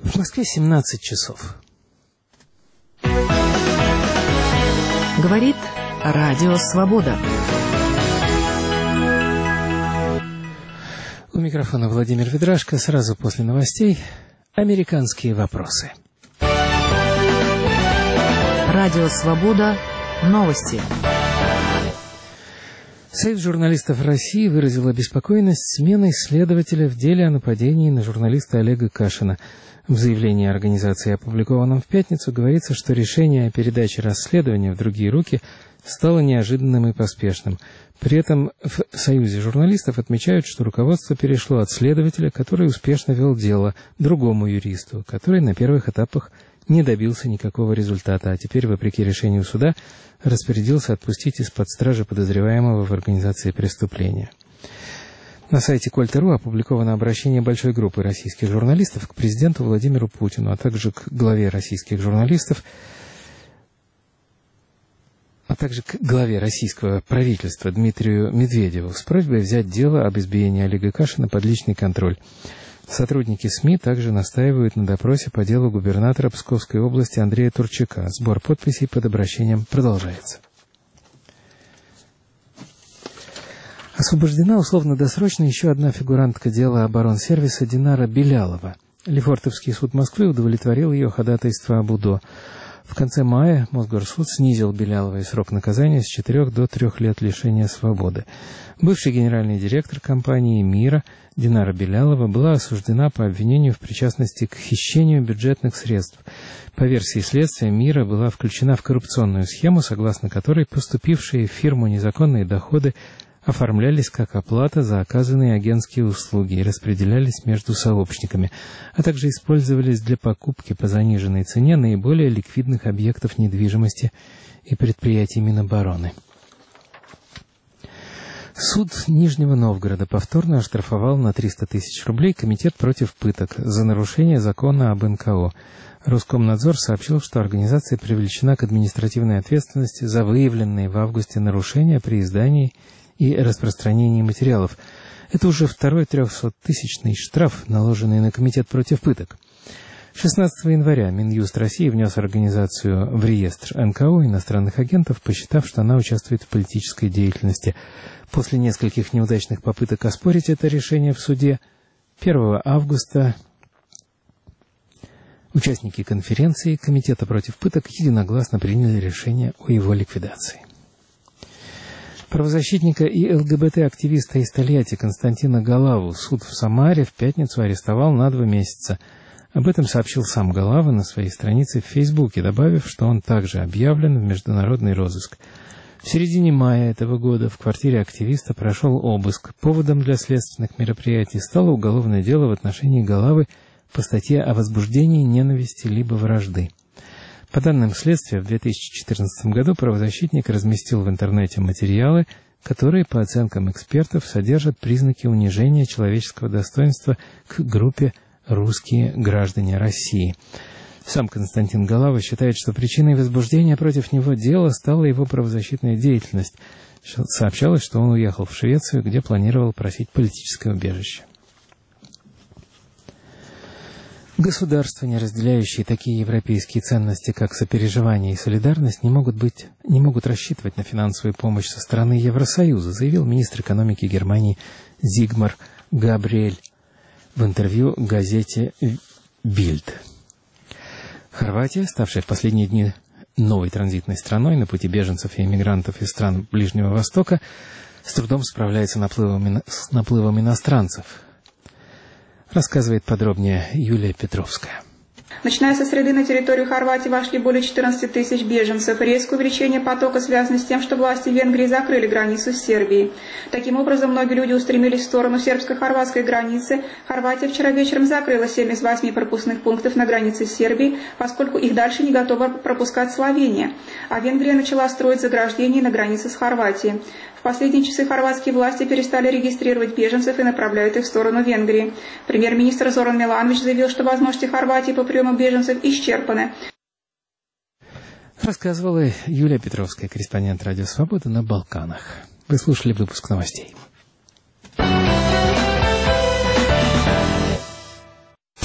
В Москве 17 часов. Говорит Радио Свобода. У микрофона Владимир Ведрашко. Сразу после новостей американские вопросы. Радио Свобода. Новости. Союз журналистов России выразил обеспокоенность сменой следователя в деле о нападении на журналиста Олега Кашина. В заявлении организации, опубликованном в пятницу, говорится, что решение о передаче расследования в другие руки стало неожиданным и поспешным. При этом в Союзе журналистов отмечают, что руководство перешло от следователя, который успешно вел дело, другому юристу, который на первых этапах не добился никакого результата, а теперь, вопреки решению суда, распорядился отпустить из-под стражи подозреваемого в организации преступления. На сайте Кольта.ру опубликовано обращение большой группы российских журналистов к президенту Владимиру Путину, а также к главе российских журналистов, а также к главе российского правительства Дмитрию Медведеву с просьбой взять дело об избиении Олега Кашина под личный контроль. Сотрудники СМИ также настаивают на допросе по делу губернатора Псковской области Андрея Турчака. Сбор подписей под обращением продолжается. Освобождена условно-досрочно еще одна фигурантка дела оборонсервиса Динара Белялова. Лефортовский суд Москвы удовлетворил ее ходатайство об УДО. В конце мая Мосгорсуд снизил Беляловой срок наказания с 4 до 3 лет лишения свободы. Бывший генеральный директор компании «Мира» Динара Белялова была осуждена по обвинению в причастности к хищению бюджетных средств. По версии следствия, «Мира» была включена в коррупционную схему, согласно которой поступившие в фирму незаконные доходы оформлялись как оплата за оказанные агентские услуги и распределялись между сообщниками, а также использовались для покупки по заниженной цене наиболее ликвидных объектов недвижимости и предприятий Минобороны. Суд Нижнего Новгорода повторно оштрафовал на 300 тысяч рублей Комитет против пыток за нарушение закона об НКО. Роскомнадзор сообщил, что организация привлечена к административной ответственности за выявленные в августе нарушения при издании и распространении материалов. Это уже второй 300-тысячный штраф, наложенный на Комитет против пыток. 16 января Минюст России внес организацию в реестр НКО иностранных агентов, посчитав, что она участвует в политической деятельности. После нескольких неудачных попыток оспорить это решение в суде, 1 августа участники конференции Комитета против пыток единогласно приняли решение о его ликвидации. Правозащитника и ЛГБТ-активиста из Тольятти Константина Галаву суд в Самаре в пятницу арестовал на 2 месяца. Об этом сообщил сам Галава на своей странице в Фейсбуке, добавив, что он также объявлен в международный розыск. В середине мая этого года в квартире активиста прошел обыск. Поводом для следственных мероприятий стало уголовное дело в отношении Галавы по статье о возбуждении ненависти либо вражды. По данным следствия, в 2014 году правозащитник разместил в интернете материалы, которые, по оценкам экспертов, содержат признаки унижения человеческого достоинства к группе «Русские граждане России». Сам Константин Галава считает, что причиной возбуждения против него дела стала его правозащитная деятельность. Сообщалось, что он уехал в Швецию, где планировал просить политическое убежище. Государства, не разделяющие такие европейские ценности, как сопереживание и солидарность, не могут рассчитывать на финансовую помощь со стороны Евросоюза, заявил министр экономики Германии Зигмар Габриэль в интервью газете «Бильд». Хорватия, ставшая в последние дни новой транзитной страной на пути беженцев и эмигрантов из стран Ближнего Востока, с трудом справляется с наплывом иностранцев. Рассказывает подробнее Юлия Петровская. Начиная со среды на территорию Хорватии вошли более 14 тысяч беженцев. Резкое увеличение потока связано с тем, что власти Венгрии закрыли границу с Сербией. Таким образом, многие люди устремились в сторону сербско-хорватской границы. Хорватия вчера вечером закрыла 7 из 8 пропускных пунктов на границе с Сербией, поскольку их дальше не готова пропускать Словения. А Венгрия начала строить заграждения на границе с Хорватией. В последние часы хорватские власти перестали регистрировать беженцев и направляют их в сторону Венгрии. Премьер-министр Зоран Миланович заявил, что возможности Хорватии по приему беженцев исчерпаны. Рассказывала Юлия Петровская, корреспондент Радио Свобода на Балканах. Вы слушали выпуск новостей.